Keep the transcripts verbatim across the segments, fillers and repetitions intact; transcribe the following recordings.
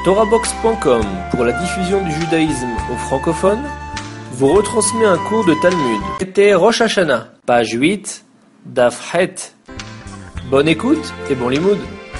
Torahbox point com, pour la diffusion du judaïsme aux francophones, vous retransmet un cours de Talmud. C'était Rosh Hashanah, page huit, Daf Het. Bonne écoute et bon limoud.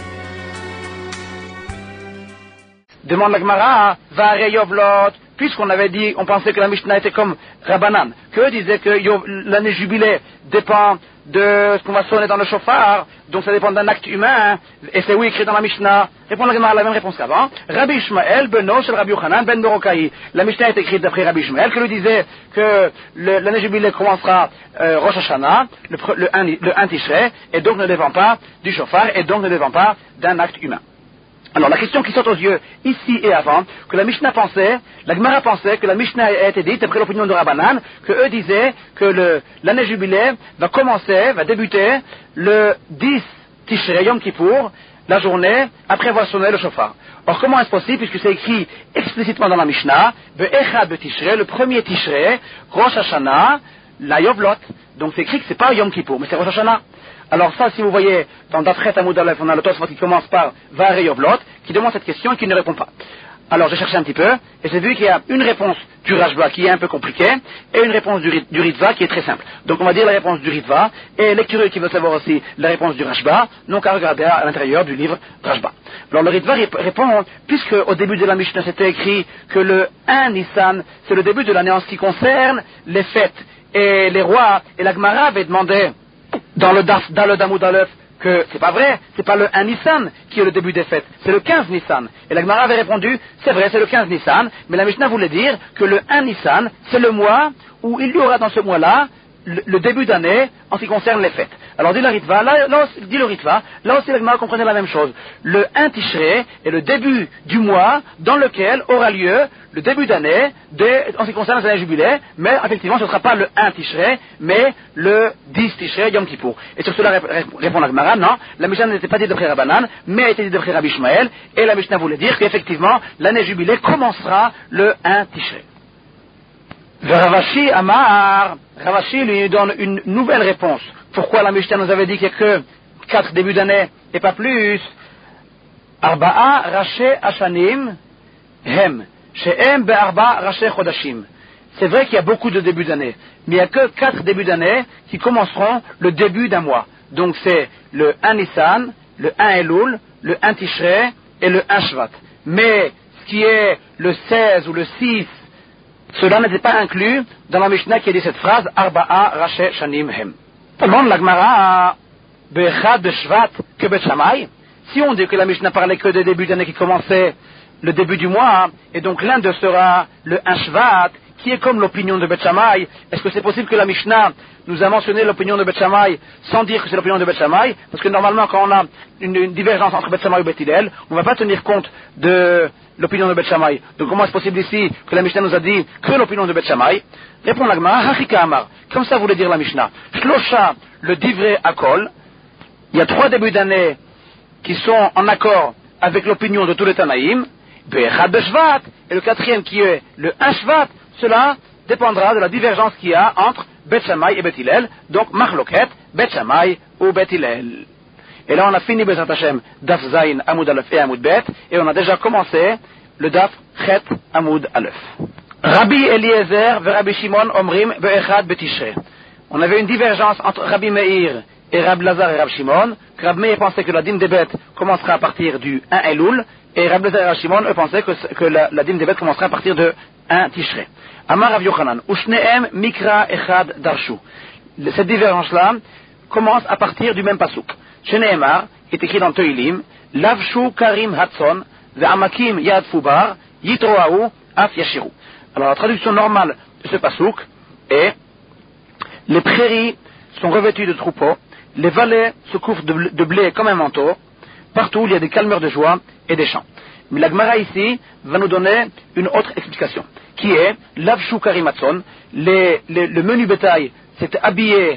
Demande la Gemara, Vare Yovlot, puisqu'on avait dit, on pensait que la Mishnah était comme Rabbanan, qu'eux disaient que Yov, l'année jubilée dépend de ce qu'on va sonner dans le chauffard, donc ça dépend d'un acte humain, et c'est oui écrit dans la Mishnah. Répond la Gemara la même réponse qu'avant. Rabbi Ishmael, Beno, Shel Rabbi Yochanan, Ben Berokai. La Mishnah est écrite d'après Rabbi Ishmael, qui lui disait que le, l'année jubilée commencera euh, Rosh Hashanah, le, le, le, le un Tishrei, et donc ne dépend pas du chauffard, et donc ne dépend pas d'un acte humain. Alors la question qui saute aux yeux, ici et avant, que la Mishnah pensait, la Gemara pensait que la Mishnah a été dite, d'après l'opinion de Rabbanan, que eux disaient que le, l'année jubilée va commencer, va débuter le dix Tishrei Yom Kippour, la journée après avoir sonné le chauffard. Or comment est-ce possible, puisque c'est écrit explicitement dans la Mishnah, Be'echad Be'Tishrei, le premier Tishrei, Rosh Hashanah, la Yovlot, donc c'est écrit que c'est pas Yom Kippour, mais c'est Rosh Hashanah. Alors ça, si vous voyez, dans Dafret Amud Aleph, on a le Tosfot qui commence par Vare Yovlot, qui demande cette question et qui ne répond pas. Alors j'ai cherché un petit peu, et j'ai vu qu'il y a une réponse du Rashba qui est un peu compliquée, et une réponse du, du Ritva qui est très simple. Donc on va dire la réponse du Ritva, et les curieux qui veulent savoir aussi la réponse du Rashba, n'ont qu'à regarder à l'intérieur du livre Rashba. Alors le Ritva répond, puisque au début de la Mishnah c'était écrit que le un Nissan, c'est le début de l'année en ce qui concerne les fêtes, et les rois, et la Gemara avait demandé, dans le Daf, dans le Damud Aleph, que c'est pas vrai, c'est pas le un Nissan qui est le début des fêtes, c'est le quinze Nissan. Et la Gemara avait répondu, c'est vrai, c'est le quinze Nissan, mais la Mishnah voulait dire que le un Nissan, c'est le mois où il y aura dans ce mois-là le, le début d'année en ce qui concerne les fêtes. Alors dit le Ritva, là, là, dit le Ritva, là aussi la Gemara comprenait la même chose. Le un Tishrei est le début du mois dans lequel aura lieu le début d'année de, en ce qui concerne les années jubilées, mais effectivement ce ne sera pas le un Tishrei, mais le dix Tishrei Yom Kippour. Et sur cela répond la Gemara, non, la Mishnah n'était pas dite d'après Rabbanan, mais a été dite d'après Rabbi Ishmael, et la Mishnah voulait dire qu'effectivement l'année jubilée commencera le un Tishrei. Ravashi Amar, Ravashi lui donne une nouvelle réponse. Pourquoi la Mishnah nous avait dit qu'il n'y a que quatre débuts d'année et pas plus? Arba'a Rashi Hashanim Hem. She'em be'arba Rashi Chodashim. C'est vrai qu'il y a beaucoup de débuts d'année, mais il n'y a que quatre débuts d'année qui commenceront le début d'un mois. Donc c'est le un Nissan, le un Elul, le un Tishrei et le un Shvat. Mais ce qui est le seize ou le six, cela n'était pas inclus dans la Mishnah qui a dit cette phrase, Arba'a Rashi Shanim Hem. Demande la Gemara, Be'echad Be'Shvat que Bet Shammai. Si on dit que la Mishnah parlait que des débuts d'année qui commençaient le début du mois, et donc l'un d'eux sera le un Shvat, qui est comme l'opinion de Bet Shammai, est-ce que c'est possible que la Mishnah nous a mentionné l'opinion de Bet Shammai sans dire que c'est l'opinion de Bet Shammai? Parce que normalement, quand on a une, une divergence entre Bet Shammai et Bet Hillel, on ne va pas tenir compte de l'opinion de Bet Shammai. Donc comment est-ce possible ici que la Mishnah nous a dit que l'opinion de Bet Shammai? Répond la Gemara, Hachika Amar. Comme ça voulait dire la Mishnah. Shlosha, le divrei akol. Il y a trois débuts d'année qui sont en accord avec l'opinion de tous les Tanaïm. Be'echad Be'Shvat. Et le quatrième qui est le un Shvat. Cela dépendra de la divergence qu'il y a entre Bet Shammai et Bet Hillel. Donc Machloket, Bet Shammai ou Bet Hillel. Et là on a fini Bezrat Hashem Daf Zayin Amud Aleph et Amud Bet. Et on a déjà commencé le Daf Chet Amud Aleph. Rabbi Eliezer et Rabbi Shimon Omrim Be'echad Be'Tishrei. On avait une divergence entre Rabbi Meir et Rabbi Lazar et Rabbi Shimon. Que Rabbi Meir pensait que la dîme des bêtes commencera à partir du un Elul, et Rabbi Lazar et Rabbi Shimon eux pensaient que, que la, la dîme des bêtes commencera à partir de un Tishrei. Amar Rav Yochanan, Ushneem Mikra Echad Darshu. Cette divergence-là commence à partir du même pasuk. Sheneemar est écrit dans Teilim, Lavshu Karim Hatson, Ve'amakim Yad Fubar, Yitroahu Af Yashiru. Alors la traduction normale de ce pasuk est: les prairies sont revêtues de troupeaux, les vallées se couvrent de, de blé comme un manteau, partout il y a des calmeurs de joie et des chants. Mais la Gemara ici va nous donner une autre explication, qui est Lavshu Karimatson, les, les, le menu bétail s'est habillé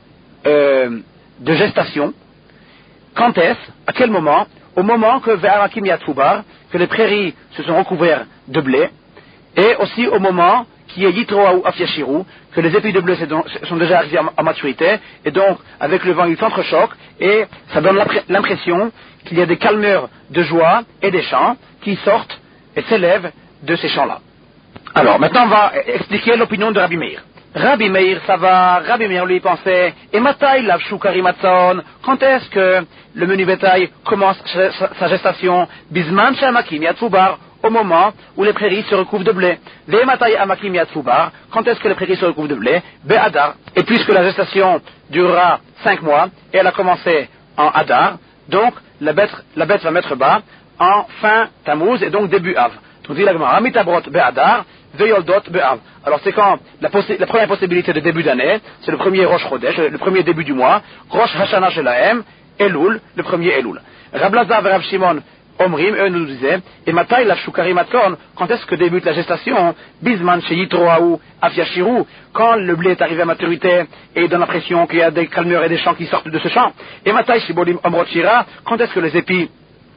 euh, de gestation. Quand est-ce? À quel moment? Au moment que Ve'arakim Yatfubar, que les prairies se sont recouvertes de blé, et aussi au moment qui est Yitroa ou Afiashiru, que les épis de blé sont déjà arrivés à maturité, et donc avec le vent ils s'entrechoquent, et ça donne l'impression qu'il y a des calmeurs de joie et des chants qui sortent et s'élèvent de ces chants-là. Alors maintenant on va expliquer l'opinion de Rabbi Meir. Rabbi Meir, ça va, Rabbi Meir lui pensait, et Matai lavshu karimatzon, quand est-ce que le menu bétail commence sa gestation? Bisman shamakim yatfubar, au moment où les prairies se recouvrent de blé. Ve matai amakim yatfubar, quand est-ce que les prairies se recouvrent de blé? Be'adar. Et puisque la gestation durera cinq mois, et elle a commencé en Adar, donc la bête, la bête va mettre bas en fin Tammuz, et donc début Av. Donc dit la Gemara, Amitabrot be'adar, veyoldot be'av. Alors c'est quand la, possi- la première possibilité de début d'année, c'est le premier Rosh Chodesh, le premier début du mois, Rosh Hashanah Shelahem, Elul, le premier Elul. Rab Lazar et Rab Shimon Omrim, eux nous disaient, et Matai lavshu karimatzon, quand est-ce que débute la gestation? Bisman sheyitroaou afiashiru, quand le blé est arrivé à maturité et il donne l'impression qu'il y a des calmeurs et des chants qui sortent de ce champ. Et Matai shibolim omrot shira, quand est-ce que les épis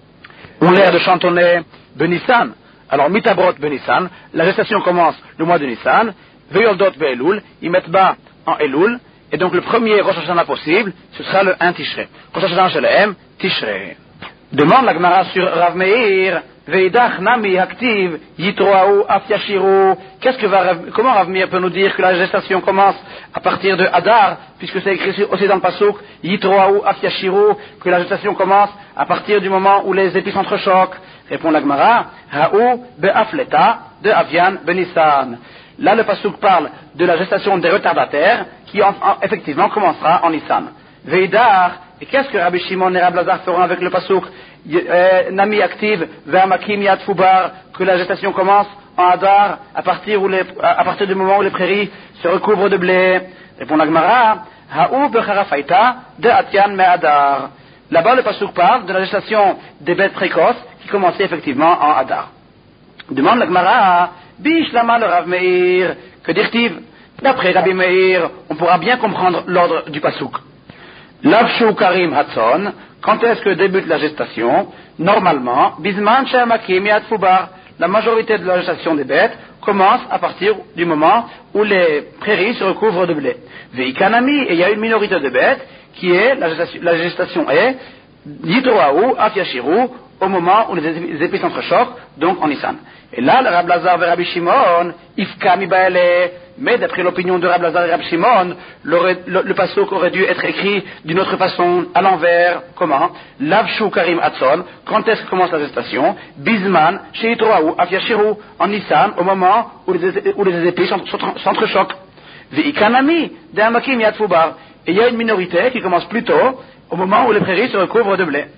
ont l'air de chantonner Benissan? Alors, Mitabrot Benissan, la gestation commence le mois de Nissan, Veyoldot Be'elul, ils mettent bas en Elul, et donc le premier Rosh Hashanah possible, ce sera le un Tishrei. Rosh Hashanah Shelahem, Tishrei. Demande la Gemara sur Rav Meir, Veidach Nami Aktiv, Yitroaou Afiashiru. Qu'est-ce que va, comment Rav Meir peut nous dire que la gestation commence à partir de Adar, puisque c'est écrit aussi dans le Pasuk, Yitroaou Afiashiru, que la gestation commence à partir du moment où les épis s'entrechoquent? Répond la Gemara, Ha'ou be'afleta de Avian benissan. Là, le pasuk parle de la gestation des retardataires qui, en, en, effectivement, commencera en Nissan. Veidar, et qu'est-ce que Rabbi Shimon et Rabbi Lazar feront avec le pasuk euh, Nami active, ve'amakim yad fubar, que la gestation commence en Adar, à partir, où les, à partir du moment où les prairies se recouvrent de blé? Répond la Gemara, Ha'ou be'charafaita de Atian me'adar. Là-bas, le pasuk parle de la gestation des bêtes précoces qui commençait effectivement en Adar. Demande la Gemara, Bishlama le Rav Meir, que dire-t-il? D'après Rabbi Meir, on pourra bien comprendre l'ordre du pasuk. Lavshu karim hatson, quand est-ce que débute la gestation? Normalement, Bisman shamakim yatfubar, la majorité de la gestation des bêtes commence à partir du moment où les prairies se recouvrent de blé. Veikanami, et il y a une minorité de bêtes qui est, la gestation, la gestation est, Yitroaou, Afiashiru, au moment où les épis s'entrechoquent, donc en Nissan. Et là, le Rab Lazar et Rabbi Shimon, Ifka mi baele, mais d'après l'opinion de Rab Lazar et Rabbi Shimon, le, le, le pasuk aurait dû être écrit d'une autre façon, à l'envers. Comment? Lavshu karim atson, quand est-ce que commence la gestation? Bisman, Sheitroaou, Afiashiru, en Nissan, au moment où les, où les épis s'entrechoquent. Veikanami, de Amakim yatfubar. Et il y a une minorité qui commence plus tôt, au moment où les prairies se recouvrent de blé.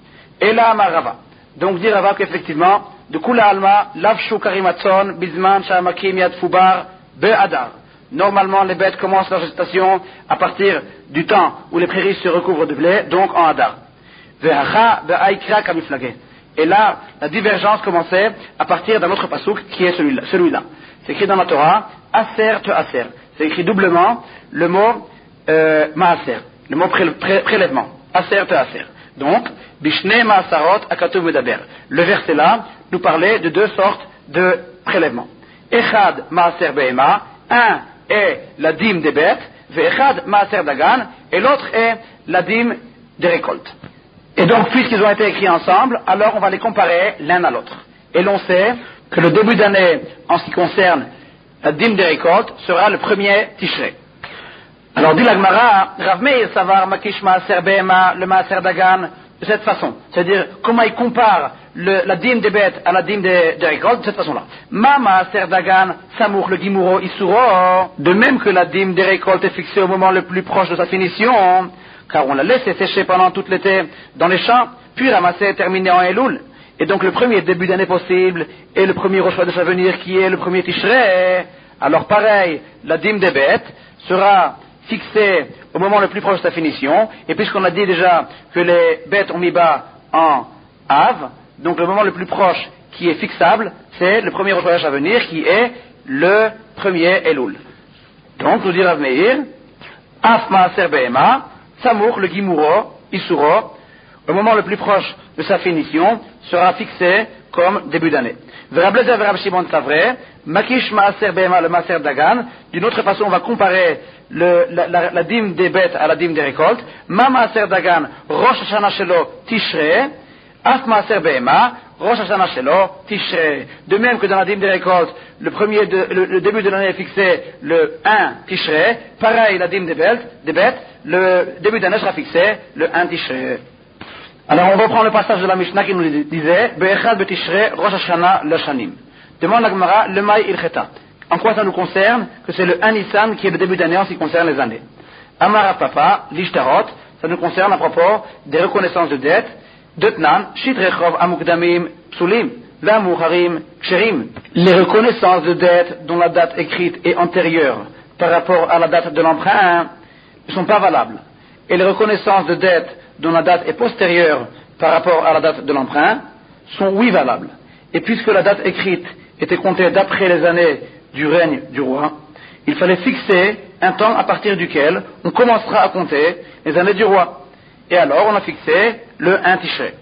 Et là, Marava. Donc, dit Rava qu'effectivement, de Kula Alma, Lavshu Karimatson, Bisman, Shamakim, Yadfubar, Be'adar. Normalement, les bêtes commencent leur gestation à partir du temps où les prairies se recouvrent de blé, donc en Adar. Ve'acha, Be'aikra Kamiflage. Et là, la divergence commençait à partir d'un autre pasouk qui est celui-là. celui-là. C'est écrit dans la Torah, Aser te Aser. C'est écrit doublement le mot euh, Maaser, le mot pré- pré- prélèvement. Aser te Aser. Donc, Bishne Maasarot Akatuv Medaber. Le verset là nous parlait de deux sortes de prélèvements. Echad Maaser Behema, un est la dîme des bêtes, Ve'echad Maaser Dagan, et l'autre est la dîme des récoltes. Et donc, puisqu'ils ont été écrits ensemble, alors on va les comparer l'un à l'autre. Et l'on sait que le début d'année, en ce qui concerne la dîme des récoltes, sera le premier Tishrei. Alors, dit la Gemara, Rav Meir Savar Makish Maaser Behema, le Maaser Dagan, de cette façon. C'est-à-dire, comment il compare le, la dîme des bêtes à la dîme des, des récoltes, de cette façon-là. Ma Maaser Dagan, Samour le Gimuro Isuro, de même que la dîme des récoltes est fixée au moment le plus proche de sa finition, car on l'a laissé sécher pendant tout l'été dans les champs, puis ramassé et terminé en Elul. Et donc le premier début d'année possible est le premier Rosh Chodesh à venir qui est le premier Tishrei. Alors pareil, la dîme des bêtes sera fixée au moment le plus proche de sa finition, et puisqu'on a dit déjà que les bêtes ont mis bas en Av, donc le moment le plus proche qui est fixable, c'est le premier Rosh Chodesh à venir qui est le premier Elul. Donc nous dit Rav Meir, Af Maaser Behema, Samour, le Gimuro, Isuro, au moment le plus proche de sa finition, sera fixé comme début d'année. Rab Lezer et Rab Shimon Savre, Makish Maaser Behema le Maaser Dagan. D'une autre façon, on va comparer le, la, la, la dîme des bêtes à la dîme des récoltes. Ma Maaser Dagan, Rosh Hashanah Shelo Tishrei, Af Maaser Behema, Rosh Hashanah Shelo Tishrei. De même que dans la dîme des récoltes, le, premier de, le, le début de l'année est fixé le un Tishrei, pareil la dîme des bêtes, des bêtes le début d'année sera fixé le un Tishrei. Alors on reprend le passage de la Mishnah qui nous disait Be'echad be'tishrei Rosh Hashanah l'Shanim. Demande la Gemara le Maï ilcheta. En quoi ça nous concerne que c'est le un Nissan qui est le début d'année en ce qui concerne les années. Amara Papa l'Ishtarot, ça nous concerne à propos des reconnaissances de dettes. Detnan Shitrechov Amukdamim Psulim Ve'amucharim Ksherim. Les reconnaissances de dettes dont la date écrite est antérieure par rapport à la date de l'emprunt ne sont pas valables. Et les reconnaissances de dettes dont la date est postérieure par rapport à la date de l'emprunt, sont oui valables. Et puisque la date écrite était comptée d'après les années du règne du roi, il fallait fixer un temps à partir duquel on commencera à compter les années du roi. Et alors on a fixé le un Tishrei.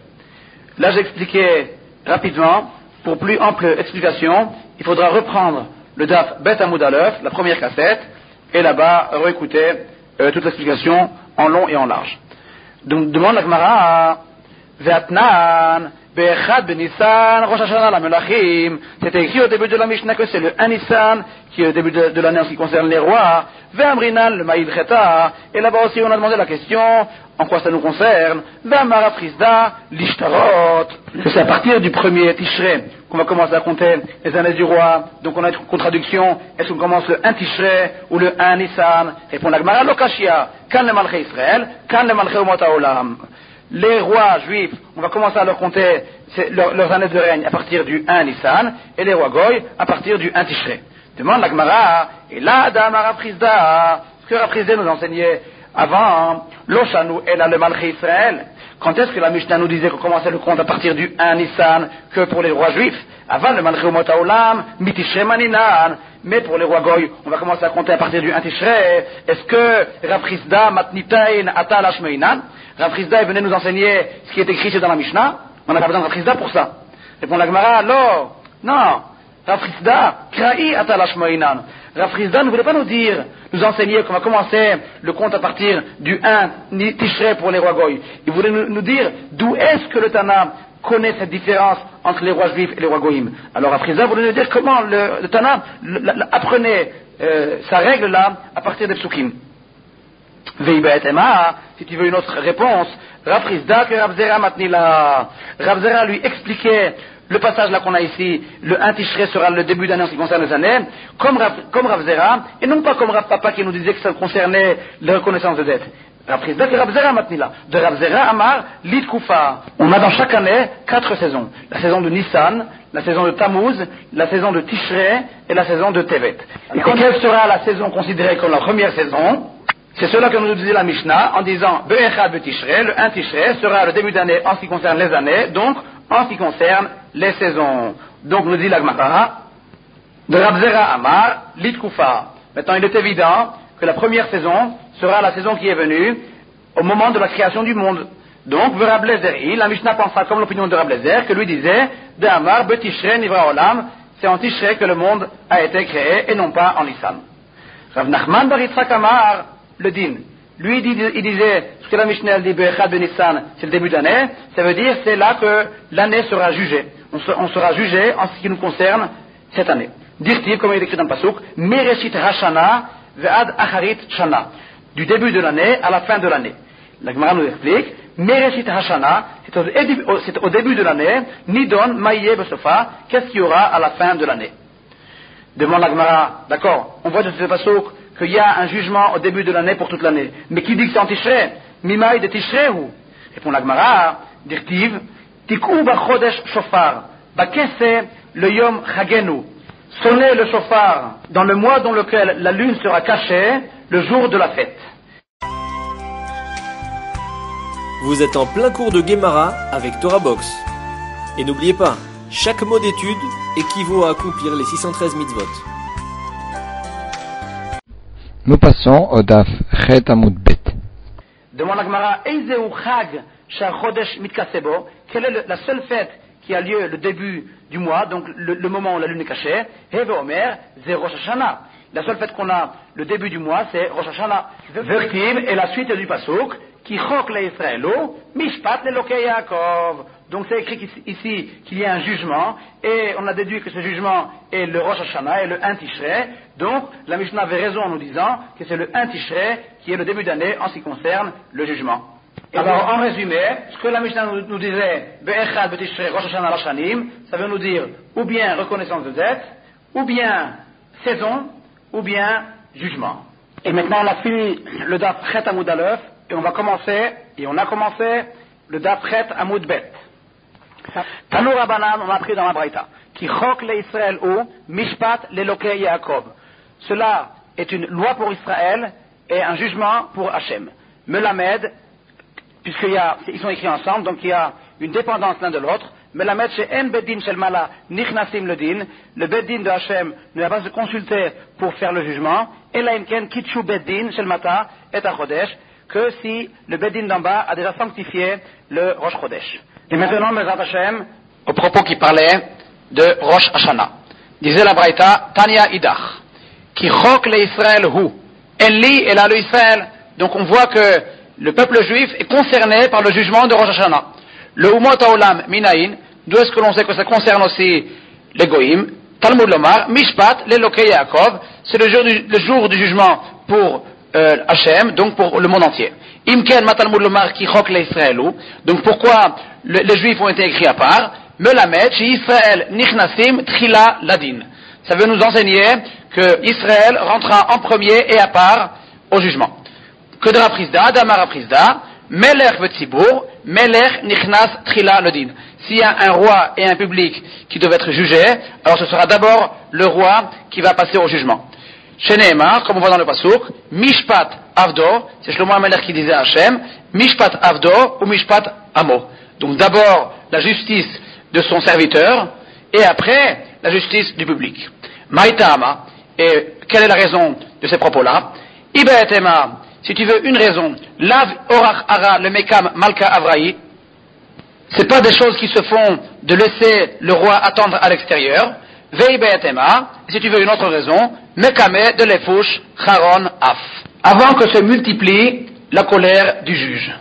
Là j'ai expliqué rapidement, pour plus ample explication, il faudra reprendre le daf Bet Amoud Aleph, la première cassette, et là-bas réécouter euh, toute l'explication en long et en large. Donc, demande la Gemara, Ve'atnan, Be'echad be'Nissan, Rosh Hashanah la Melachim. C'était écrit au début de la Mishnah que c'est le un Nissan qui est au début de, de l'année en ce qui concerne les rois. Ve'amrinan le Ma'il Cheta. Et là-bas aussi on a demandé la question, en quoi ça nous concerne. Ve'amara Frisda, l'Ishtarot. Que c'est à partir du premier Tishrei qu'on va commencer à compter les années du roi. Donc on a une contradiction. Est-ce qu'on commence le un Tishrei ou le un Nissan? Répond la Gemara, Lokashia. Kan le Malchei Israël, kan le Malchei Umot Haolam. Les rois juifs, on va commencer à leur compter leur, leurs années de règne à partir du un Nissan, et les rois Goy à partir du un Tishrei. Demande la Gemara, et là, Adam Raprisda, ce que Raprisda nous enseignait avant, Loshanu et là le Malchei Israël. Quand est-ce que la Mishnah nous disait qu'on commençait le compte à partir du un Nissan que pour les rois juifs? Avant le Malchei Umot Haolam, Mitishrei Maninan. Mais pour les rois Goy, on va commencer à compter à partir du un Tishrei. Est-ce que Raprisda Matnitain Atal Ashmeinan? Raprisda venait nous enseigner ce qui est écrit dans la Mishnah. On n'a pas besoin de Raprisda pour ça. Répond la Gemara, alors, non. Raprisda, Kra'i Atal Ashmeinan. Raprisda ne voulait pas nous dire, nous enseigner qu'on va commencer le compte à partir du un Tishrei pour les rois Goy. Il voulait nous, nous dire d'où est-ce que le Tana connaît cette différence entre les rois juifs et les rois goïm. Alors Raprisda voulait nous dire comment le, le Tana le, le, apprenait euh, sa règle là à partir des psukim. Veibet Emma, si tu veux une autre réponse, Raprisda que Rabzera Matnila. Rabzera lui expliquait le passage là qu'on a ici, le un Tishrei sera le début d'année en ce qui concerne les années, comme Rav, comme Rabzera, et non pas comme Rav Papa qui nous disait que ça concernait la reconnaissance de dette. Raprisda que Rabzera Matnila. De Rabzera Amar, Lit Kufa. On a dans chaque année quatre saisons. La saison de Nissan, la saison de Tammuz, la saison de Tishrei et la saison de Tevet. Et quand quelle sera la saison considérée comme la première saison? C'est cela que nous disait la Mishnah en disant Be'echad be'Tishrei, le un Tishrei sera le début d'année en ce qui concerne les années, donc en ce qui concerne les saisons. Donc nous dit la Gemara de Rabzera Amar, Lit Kufa. Maintenant il est évident que la première saison sera la saison qui est venue au moment de la création du monde. Donc, Rab Lezer, la Mishnah pensera comme l'opinion de Rab Lezer, que lui disait, de Amar, Betishrei, Nivra Olam, c'est en Tishrei que le monde a été créé et non pas en Nissan. Rav Nachman bar Yitzchak Amar, le din, lui il disait, ce que la Mishnah dit, Be'echad be'Nissan, c'est le début d'année, ça veut dire c'est là que l'année sera jugée. On, se, on sera jugé en ce qui nous concerne cette année. Dirtiv, comme il est écrit dans le Pasuk, Mereshit Hashana, Ve'ad Acharit Shana. Du début de l'année à la fin de l'année. La Gemara nous explique, Mereshit Hashana, c'est au, c'est au début de l'année, Nidon Maïe Besofa, qu'est-ce qu'il y aura à la fin de l'année? Demande la Gemara, d'accord, on voit de ce pasuk qu'il y a un jugement au début de l'année pour toute l'année. Mais qui dit que c'est en Tishrei? Mimaï de Tishrei ou? Répond la Gemara, Dirtiv, Tikou Bachodesh Shofar, Bakese le Yom Chagenu. Sonnez le chauffard dans le mois dans lequel la lune sera cachée, le jour de la fête. Vous êtes en plein cours de Gemara avec Torah Box. Et n'oubliez pas, chaque mot d'étude équivaut à accomplir les six cent treize mitzvot. Nous passons au daf Chet Amud Bet. Demande la Gemara, Eizeu Chag Shar Chodesh Mitkasebo, quelle est la seule fête qui a lieu le début du mois, donc le, le moment où la lune est cachée, Heve Omer, c'est Rosh Hashanah. La seule fête qu'on a le début du mois, c'est Rosh Hashanah. Vertim est la suite du Pasuk, qui chok le Israëlo, Mishpat le Lokei Yaakov. Donc c'est écrit ici qu'il y a un jugement, et on a déduit que ce jugement est le Rosh Hashanah, et le un Tishrei. Donc la Mishnah avait raison en nous disant que c'est le un Tishrei qui est le début d'année en ce qui concerne le jugement. Alors, en résumé, ce que la Mishnah nous, nous disait, Be'echad Be'tishrei Rosh Hashanah Lashanim, ça veut nous dire ou bien reconnaissance de dette, ou bien saison, ou bien jugement. Et maintenant, on a fini le Daf Chet Amud Aleph, et on va commencer, et on a commencé le Daf Chet Amud Bet. Tanu Rabbanan, on a appris dans la Braïta, qui chok le Israël ou Mishpat le Lokei Yaakov. Cela est une loi pour Israël et un jugement pour Hachem. Melamed, puisqu'ils sont écrits ensemble, donc il y a une dépendance l'un de l'autre. Melamed chez En Beddin Shel Mala Nichnasim le Din, le Beddin de Hachem ne va pas se consulter pour faire le jugement, et la Imken Kitshu Beddin Shel Mata et Chodesh, que si le Beddin d'en bas a déjà sanctifié le Rosh Chodesh. Et maintenant, Bezrat Hachem, au propos qui parlait de Rosh Hashanah, disait la Braïta, Tanya Idach, qui chok le Israël hu, Enli et la le Israël. Donc on voit que le peuple juif est concerné par le jugement de Rosh Hashanah. Le Umot Haolam Minaïn, d'où est-ce que l'on sait que ça concerne aussi les Goïm? Talmud Lomar, Mishpat, l'Elokei Yaakov, c'est le jour du, le jour du jugement pour euh, Hachem, donc pour le monde entier. Imken Matalmud Lomar qui chok le Israël. Donc pourquoi le, les Juifs ont été écrits à part? Melamed, chez Israël, Nichnasim, Trila, Ladin. Ça veut nous enseigner que Israël rentrera en premier et à part au jugement. Que de la Prisda, d'Amar Prisda, Melech Vetzibur, Melech Nichnas Trila Ladin. S'il y a un roi et un public qui doivent être jugés, alors ce sera d'abord le roi qui va passer au jugement. Chez Nehemar, comme on voit dans le Pasuk, Mishpat Avdo, c'est Shlomo HaMelech qui disait à Hachem, Mishpat Avdo ou Mishpat Amo. Donc d'abord la justice de son serviteur, et après la justice du public. Maïtama, et quelle est la raison de ces propos-là? Ibeetema, si tu veux une raison, Lav Orach Ara le Mekam Malka Avraï, c'est pas des choses qui se font de laisser le roi attendre à l'extérieur. Veibeetema, si tu veux une autre raison, Mekame de l'Efouche Charon Af, avant que se multiplie la colère du juge.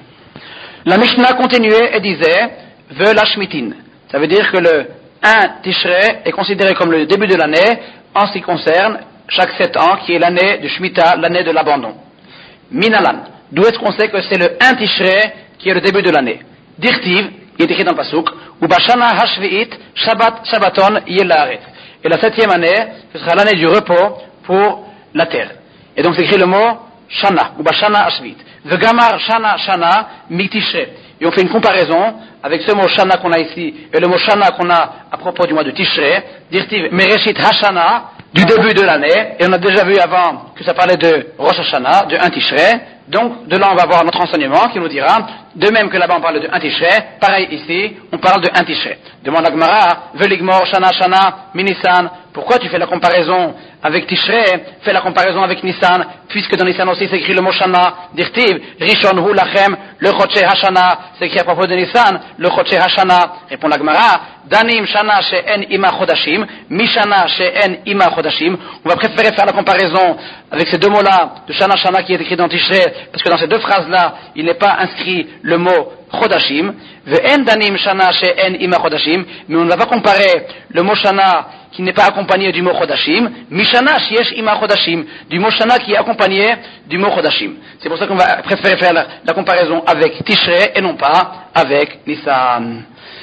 La Mishnah continuait et disait Ve Lashmitin. Ça veut dire que le un Tishrei est considéré comme le début de l'année en ce qui concerne chaque sept ans, qui est l'année de Shemitah, l'année de l'abandon. Minalan. D'où est-ce qu'on sait que c'est le un Tishrei qui est le début de l'année? Dirtiv, il est écrit dans le Pasuk, Ubashana Hashvi'it Shabbat Shabbaton Yelaret. Et la septième année, ce sera l'année du repos pour la terre. Et donc c'est écrit le mot Shana, Ubashana Hashvi'it. Vegamar Shana Shana Mitishrei. Et on fait une comparaison avec ce mot Shana qu'on a ici et le mot Shana qu'on a à propos du mois de Tishrei, Dirtiv Mereshit Hashana, du début de l'année, et on a déjà vu avant que ça parlait de Rosh Hashanah, de un Tishrei. Donc de là on va voir notre enseignement qui nous dira, de même que là-bas on parle de un Tishrei, pareil ici on parle de un Tishrei. Demande la Gemara, Veligmor Shana Shana Minisan, pourquoi tu fais la comparaison avec Tishrei? Fais la comparaison avec Nissan, puisque dans Nissan aussi c'est écrit le mot Shana, Dirtiv Rishon Hu Lachem, le Chodshei Hashana, c'est écrit à propos de Nissan, le Chodshei Hashana. Répond la Gemara, Danim Shana She'en Ima Chodashim, Mishana She'en Ima Chodashim. On va préférer faire la comparaison avec ces deux mots-là, de Shana Shana qui est écrit dans Tishrei, parce que dans ces deux phrases-là, il n'est pas inscrit le mot Chodashim, Ve'en Danim Shana She'en Ima Chodashim, mais on ne va pas comparer le mot Shana qui n'est pas accompagné du mot Chodashim, Mishana Sheyesh Ima Chodashim, du mot Shana qui est accompagné du mot Chodashim. C'est pour ça qu'on va préférer faire la, la comparaison avec Tishrei et non pas avec Nissan.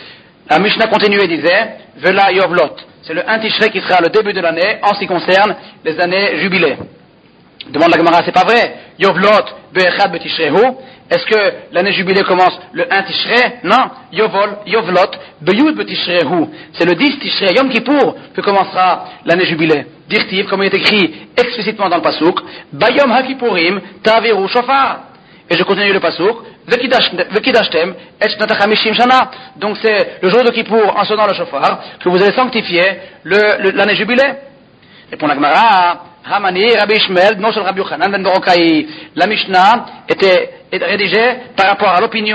La Mishnah continue et disait, Vela Yovlot, c'est le un Tishrei qui sera le début de l'année en ce qui concerne les années jubilées. Demande la Gemara, c'est pas vrai. Yovlot Be'echad Be'Tishreihu. Est-ce que l'année jubilée commence le un Tishrei? Non. Yovol, Yovlot Be'Yud Be'Tishreihu. C'est le dix Tishrei, Yom Kippour, que commencera l'année jubilée. Dirtiv, comme il est écrit explicitement dans le Pasuk, Bayom HaKippurim Ta'aviru Shofar. Et je continue le Pasuk, Vekidashtem et Shnatachamishim Shana. Donc c'est le jour de Kippour, en sonnant le Shofar, que vous allez sanctifier le, le, l'année jubilée. Répond la Gemara, Ramani, Rabbi Ishmael, non Rabbi Yochanan ben Berokai. La Mishnah était, était rédigée par rapport à l'opinion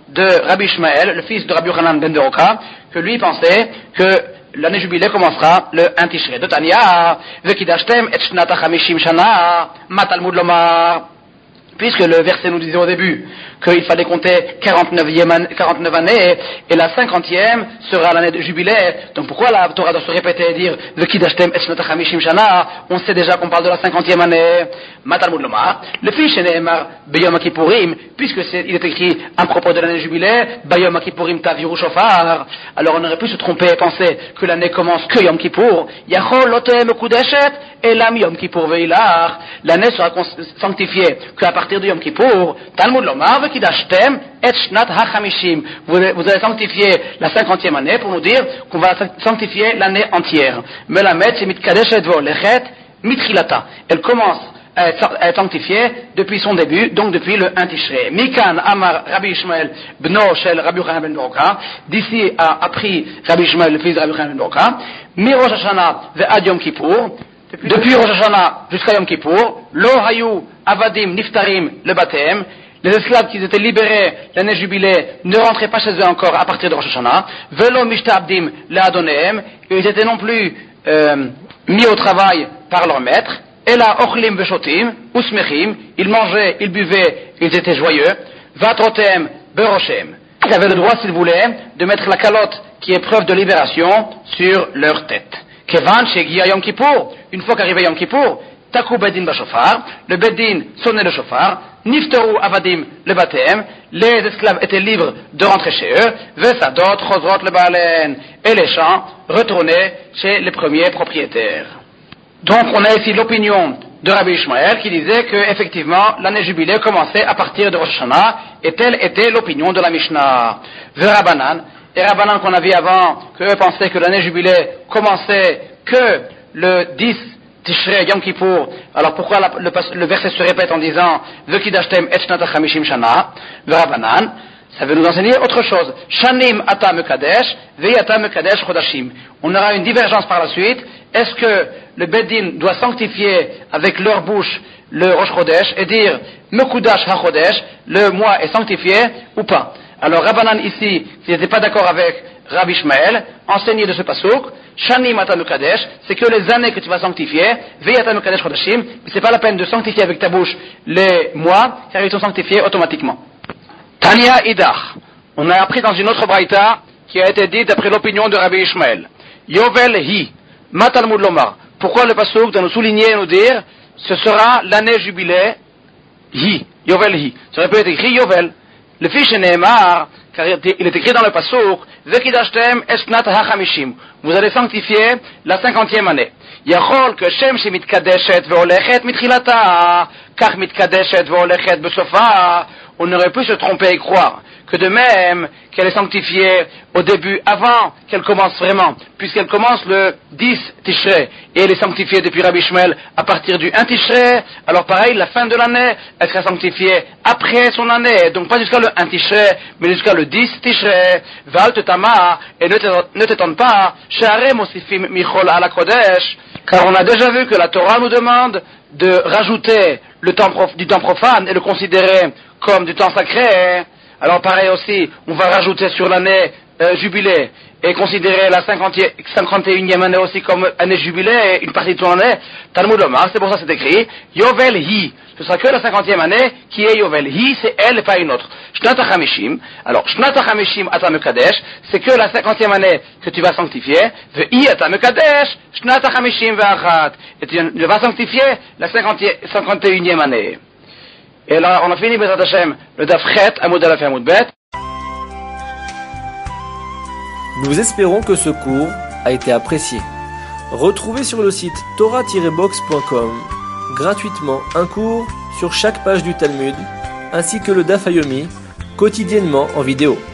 de Rabbi Ishmael, le fils de Rabbi Yochanan ben Beroka, que lui pensait que l'année jubilée commencera le un Tishrei. De Tanya, Vekidashtem et Shnat HaChamishim Shana, Ma Talmud Lomar. Puisque le verset nous disait au début qu'il fallait compter quarante-neuf années, et la cinquantième sera l'année de jubilé. Donc pourquoi la Torah doit se répéter et dire Vekidashtem et Shnat HaChamishim Shana? On sait déjà qu'on parle de la cinquantième année. Matalmud Lomar, le fils Sheneemar Beyom Kippourim, puisque c'est, il est écrit à propos de l'année jubilé, Bayom Kippourim Taviru Shofar. Alors on aurait pu se tromper et penser que l'année commence que Yom Kippour. Yachol Lotem Kudeshet Elam Yom Kippour Veilach. L'année sera sanctifiée qu'à partir de Yom Kippour. Talmud Lomar Vekidashtem et Shnat HaChamishim. Vous allez sanctifier la cinquantième année pour nous dire qu'on va sanctifier l'année entière. Melamed c'est Mitkadeshet Volechet Mitrilata. Elle commence à être sanctifiée depuis son début, donc depuis le un Tishrei. Mikan Amar Rabbi Ishmael Bno Shel Rabbi Yochanan ben Beroka. D'ici a appris Rabbi Ishmael, le fils de Rabbi Yochanan ben Beroka. Mi Rosh Hashanah ve'ad Yom Kippour. Depuis Rosh Hashanah jusqu'à Yom Kippour. Lo Hayu Avadim Niftarim le Batem. Les esclaves qui étaient libérés l'année jubilée ne rentraient pas chez eux encore à partir de Rosh Hashanah. Velo Mishtabdim le Adonehem. Ils étaient non plus euh, mis au travail par leur maître. Et là, ochlim beshotim, usmechim, ils mangeaient, ils buvaient, ils étaient joyeux. Vatrotem beroshem. Ils avaient le droit, s'ils voulaient, de mettre la calotte qui est preuve de libération sur leur tête. Kevan shegia Yom Kippour, une fois qu'arrivait Yom Kippour, taku bedin bashofar, le bedin sonnait le shofar, nifteru avadim le batem, les esclaves étaient libres de rentrer chez eux, vesadot chosrot le baalen, et les champs retournaient chez les premiers propriétaires. Donc on a ici l'opinion de Rabbi Ishmael qui disait que effectivement l'année jubilée commençait à partir de Rosh Hashanah, et telle était l'opinion de la Mishnah. Ve Rabbanan, et Rabbanan qu'on a vu avant, qu'eux pensaient que l'année jubilée commençait que le dix Tishrei Yom Kippour. Alors pourquoi la, le, le verset se répète en disant Vekidashtem et Shnat HaChamishim Shana? Ve Rabbanan, ça veut nous enseigner autre chose. Shanim ata mekadesh, ve'ata mekadesh chodashim. On aura une divergence par la suite. Est-ce que le Bedin doit sanctifier avec leur bouche le Rosh Chodesh et dire Mekudash HaChodesh, le mois est sanctifié ou pas? Alors Rabbanan ici, s'il n'était pas d'accord avec Rabbi Ishmael, enseigné de ce pasouk, Shanim ata mekadesh, c'est que les années que tu vas sanctifier, ve'ata mekadesh chodashim, mais c'est pas la peine de sanctifier avec ta bouche les mois, car ils sont sanctifiés automatiquement. Tania Idach, on a appris dans une autre braïta qui a été dite d'après l'opinion de Rabbi Ishmael. Yovel hi, ma Talmud Lomar. Pourquoi le pasuk doit nous souligner et nous dire ce sera l'année jubilée hi, Yovel hi. Ça aurait pu être écrit Yovel. Le fiche Nehemar, car il est écrit dans le pasuk Vekidashtem esnat hachamishim. Vous allez sanctifier la cinquantième année. Yachol que Shem shemitkadeshet veolechet mitchilata, kach mitkadeshet veolechet besofa. On aurait pu se tromper et croire que de même qu'elle est sanctifiée au début, avant qu'elle commence vraiment, puisqu'elle commence le dix Tishrei, et elle est sanctifiée depuis Rabbi Ishmael à partir du un Tishrei, alors pareil, la fin de l'année, elle sera sanctifiée après son année, donc pas jusqu'à le un Tishrei, mais jusqu'à le dix Tishrei. Val tetama, et ne t'étonne pas, she'arei mosifim michol ala kodesh, car on a déjà vu que la Torah nous demande de rajouter le temps prof, du temps profane et le considérer comme du temps sacré. Alors pareil aussi, on va rajouter sur l'année euh, jubilée et considérer la cinquante et unième année aussi comme année jubilée, une partie de son année. Talmud Lomar, c'est pour ça que c'est écrit Yovel hi. Ce sera que la cinquantième année qui est Yovel hi, c'est elle et pas une autre. Shnat HaChamishim. Alors Shnat HaChamishim ata mekadesh, c'est que la cinquantième année que tu vas sanctifier. Ve'i ata mekadesh, Shnat HaChamishim ve'achat. Et tu vas sanctifier la cinquante et unième année. Et là, on a fini, Bezrat Hashem, le Daf Chet, Amud Aleph et Amud Bet. Nous espérons que ce cours a été apprécié. Retrouvez sur le site torah tiret box point com gratuitement un cours sur chaque page du Talmud, ainsi que le Daf Yomi, quotidiennement en vidéo.